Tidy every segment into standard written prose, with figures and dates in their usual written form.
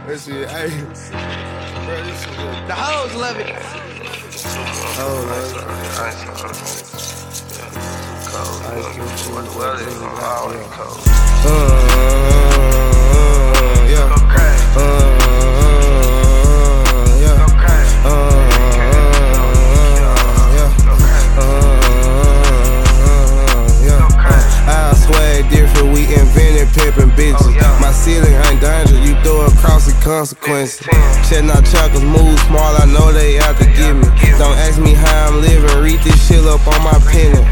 This shit, hey. Bro, this shit. The hoes love it. Oh, man. I swag different, we invented pimpin' bitches. My ceiling ain't danger, you throw across the consequences. Chestnut chocolate move small, I know they out to get me. Don't ask me how I'm living, read this shit up on my penny.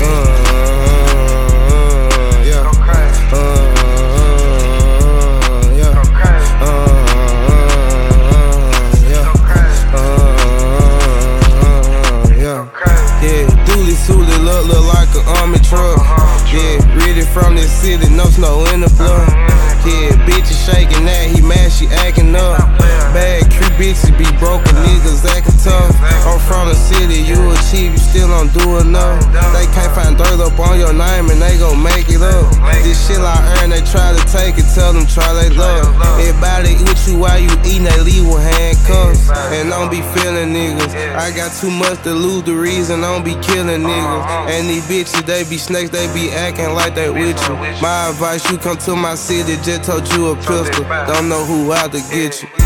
Look like an army truck. Yeah, ready from this city, no snow in the blood. Yeah, bitches shaking that, he mad, she acting up. Bad creep bitches be broken, niggas acting tough. I'm from the city, you achieve, you still don't do enough. They can't find dirt up on your name and they gon' make it up. This shit I earn, they try to take it, tell them try they love. Everybody with you while you eatin', they leave with handcuffs. And don't be feeling niggas, I got too much to lose, the reason I don't be killing niggas. And these bitches, they be snakes, they be acting like they with you. My advice, you come to my city, just told you a pistol. Don't know who out to get you.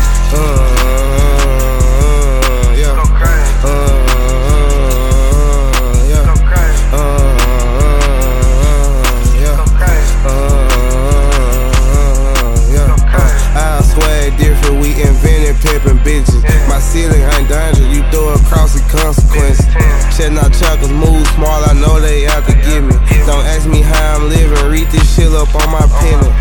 I swag different, we invented pimpin' bitches. My ceiling ain't danger, you throw across the consequences. Chestnut chocolate move small, I know they out to get me. Don't ask me how I'm living, read this shit up on my penny.